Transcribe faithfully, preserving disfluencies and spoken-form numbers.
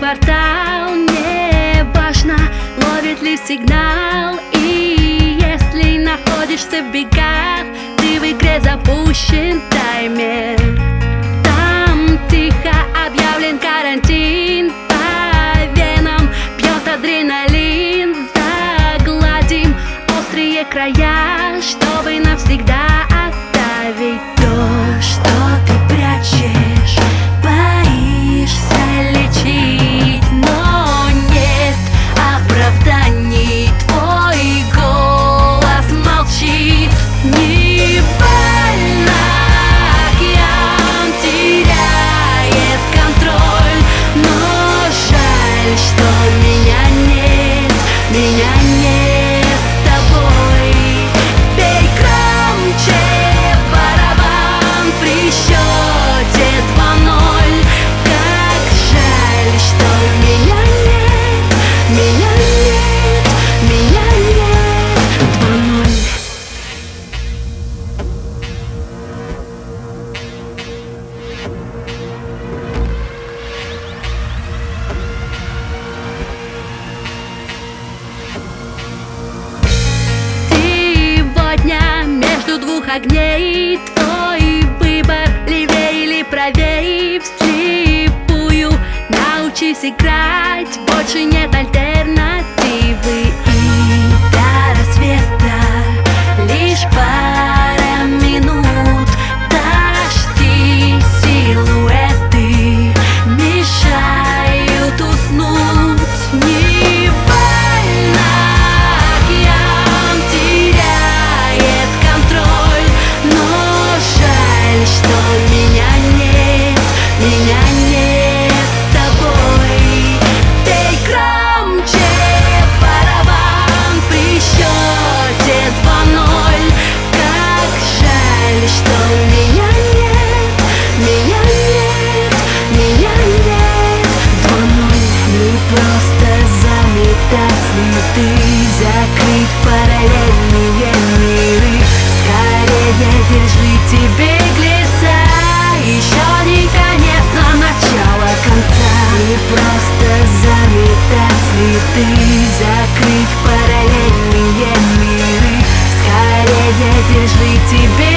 квартал, не важно, ловит ли сигнал. И если находишься в бегах, ты в игре запущен таймер. Там тихо объявлен карантин, по венам бьет адреналин. Загладим острые края, чтобы навсегда оставить то, что ты прячешь. Боишься лечить, но нет оправданий. Твой голос молчит. Не больно, океан теряет контроль, но жаль, что меня нет, меня нет с тобой. Бей громче барабан при счете два ноль. Как жаль, что меня нет, меня нет, меня нет. Два ноль. Сегодня между двух огней твой выбор, левее или правее. Вслепую научись играть, больше нет альтернативы. И до рассвета лишь пара минут. Дожди, силуэты мешают уснуть. Не больно, океан теряет контроль, но жаль, что меня нет, меня нет с тобой. Бей громче барабан при счете два ноль. Как жаль, что меня нет, меня нет, меня нет. Два ноль. Не просто заметать следы, закрыть параллельные миры. Скорее держите беглеца, еще не конец, а начало конца. Не просто заметать следы, закрыть параллельные миры. Скорее держите беглеца.